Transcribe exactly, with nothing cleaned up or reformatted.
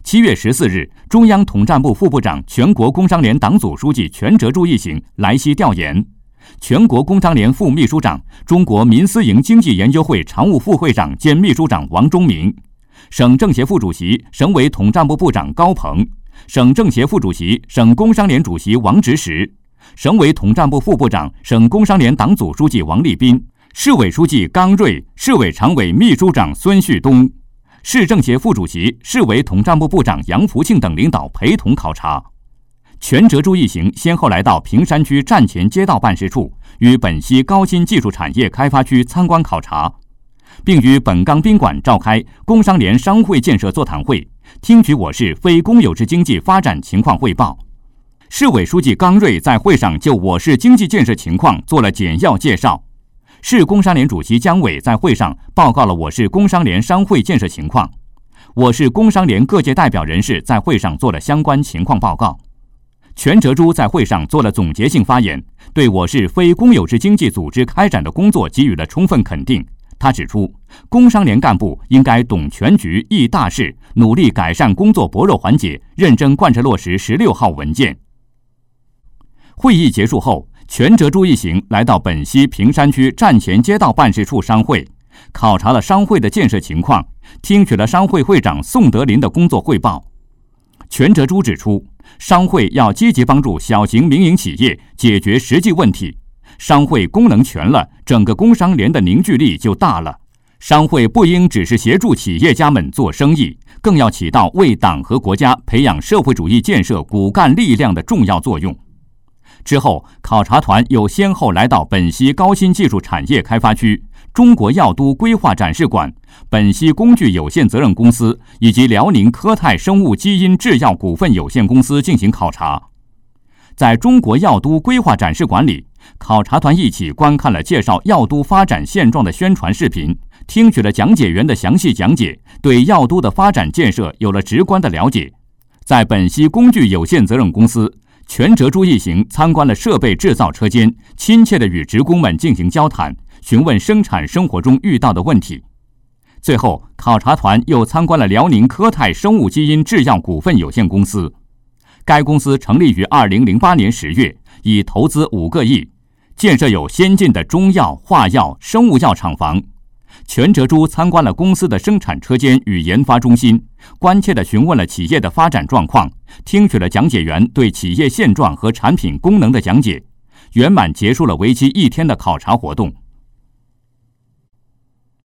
七月十四日，中央统战部副部长、全国工商联党组书记权哲洙一行来西调研。全国工商联副秘书长、中国民私营经济研究会常务副会长兼秘书长王忠明，省政协副主席、省委统战部部长高鹏，省政协副主席、省工商联主席王直实，省委统战部副部长、省工商联党组书记王立斌，市委书记刚瑞，市委常委秘书长孙旭东，市政协副主席、市委统战部部长杨福庆等领导陪同考察。权哲洙一行先后来到平山区站前街道办事处，与本溪高新技术产业开发区参观考察，并于本岗宾馆召开工商联商会建设座谈会，听取我市非公有制经济发展情况汇报。市委书记刚瑞在会上就我市经济建设情况做了简要介绍，市工商联主席姜伟在会上报告了我市工商联商会建设情况，我市工商联各界代表人士在会上做了相关情况报告。权哲洙在会上做了总结性发言，对我市非公有制经济组织开展的工作给予了充分肯定。他指出，工商联干部应该懂全局、议大事，努力改善工作薄弱环节，认真贯彻落实十六号文件。会议结束后，权哲洙一行来到本溪平山区站前街道办事处商会，考察了商会的建设情况，听取了商会会长宋德林的工作汇报。权哲洙指出，商会要积极帮助小型民营企业解决实际问题，商会功能全了，整个工商联的凝聚力就大了。商会不应只是协助企业家们做生意，更要起到为党和国家培养社会主义建设骨干力量的重要作用。之后，考察团又先后来到本溪高新技术产业开发区、中国药都规划展示馆、本溪工具有限责任公司以及辽宁科泰生物基因制药股份有限公司进行考察。在中国药都规划展示馆里，考察团一起观看了介绍药都发展现状的宣传视频，听取了讲解员的详细讲解，对药都的发展建设有了直观的了解。在本溪工具有限责任公司，权哲洙一行参观了设备制造车间，亲切地与职工们进行交谈，询问生产生活中遇到的问题。最后，考察团又参观了辽宁科泰生物基因制药股份有限公司。该公司成立于二零零八年十月，已投资五个亿，建设有先进的中药、化药、生物药厂房。权哲洙参观了公司的生产车间与研发中心，关切地询问了企业的发展状况，听取了讲解员对企业现状和产品功能的讲解，圆满结束了为期一天的考察活动。